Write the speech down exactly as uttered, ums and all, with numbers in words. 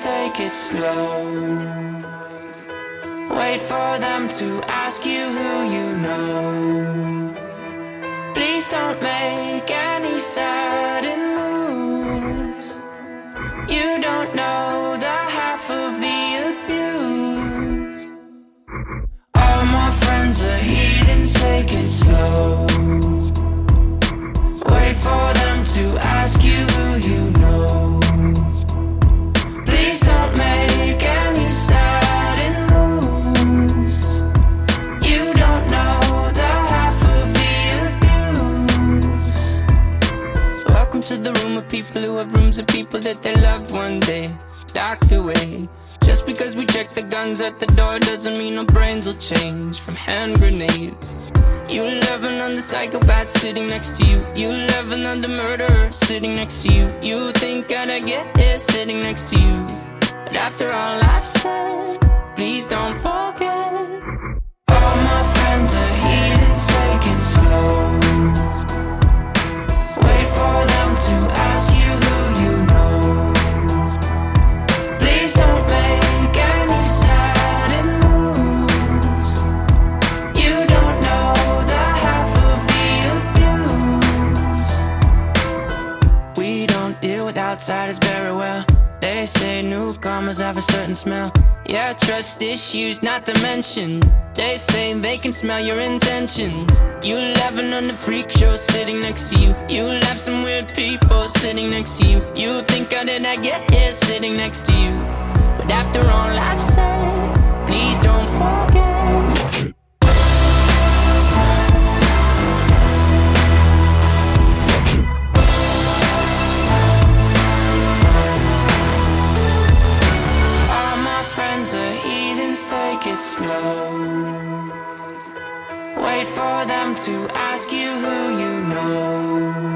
take it slow. Wait for them to ask you who you know. Please don't make any sudden moves. You don't know the half of the abuse. All my friends are heathens, take it slow. Wait for them to ask you who you know. Please don't make any sudden moves. You don't know the half of the abuse. Welcome to the room of people who have rooms of people that they loved one day docked away. Just because we check the guns at the door doesn't mean our brains will change from hand grenades. You loving on the psychopath sitting next to you. You loving on the murderer sitting next to you. You think I'd get here sitting next to you. But after all I've said, please don't forget. All my friends are heathens, take it slow. Wait for them to ask you who you know. Please don't make any sudden moves. You don't know the half of the abuse. We don't deal with outsiders very well. They say newcomers have a certain smell. Yeah, trust issues not to mention. They say they can smell your intentions. You laughing on the freak show sitting next to you. You laugh some weird people sitting next to you. You think how did I get here sitting next to you. But after all I've said, please don't forget. Take it slow. Wait for them to ask you who you know.